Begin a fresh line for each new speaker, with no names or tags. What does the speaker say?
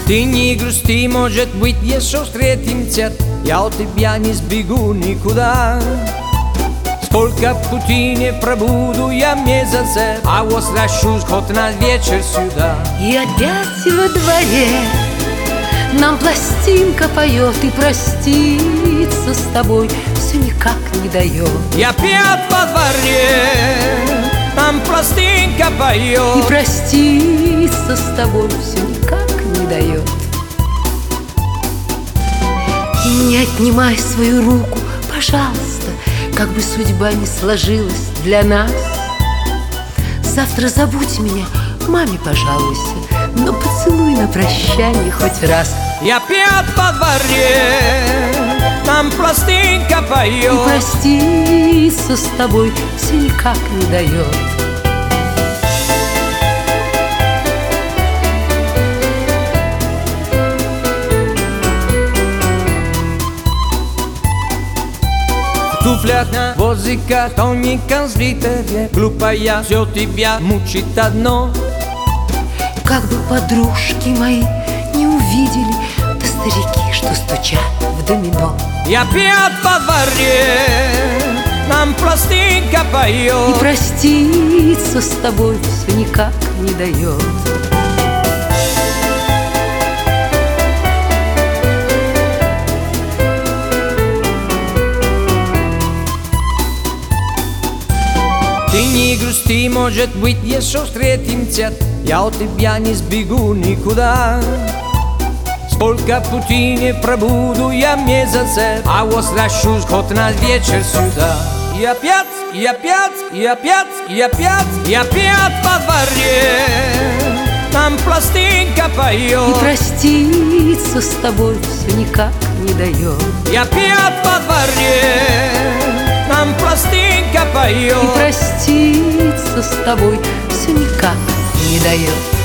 Ты не грусти, может быть, еще встретимся. Я от тебя не сбегу никуда. Сколько пути не пробуду я месяцев, а возвращусь хоть на вечер сюда.
И опять во дворе нам пластинка поет, и проститься с тобой все никак не дает.
И опять во дворе нам пластинка поет,
и проститься с тобой все никак не дает. И не отнимай свою руку, пожалуйста, как бы судьба не сложилась для нас. Завтра забудь меня, маме пожалуйся, но поцелуй на прощание хоть раз.
И опять во дворе нам пластинка поет,
и проститься с тобой все никак не дает.
В туфлях на возиках тоненьком свитере, глупая, все тебя мучит одно.
Как бы подружки мои не увидели, да старики, что стучат в домино.
И опять во дворе нам пластинка поет,
и проститься с тобой все никак не дает.
Ты не грусти, может быть, еще встретимся. Я от тебя не сбегу никуда. Сколько пути не пробуду я месяцев, а возвращусь хоть на вечер сюда. И опять, и опять, и опять, и опять, и опять во дворе нам пластинка поет,
и проститься с тобой все никак не дает.
И опять во дворе нам пластинка поет,
и проститься с тобой все никак не дает.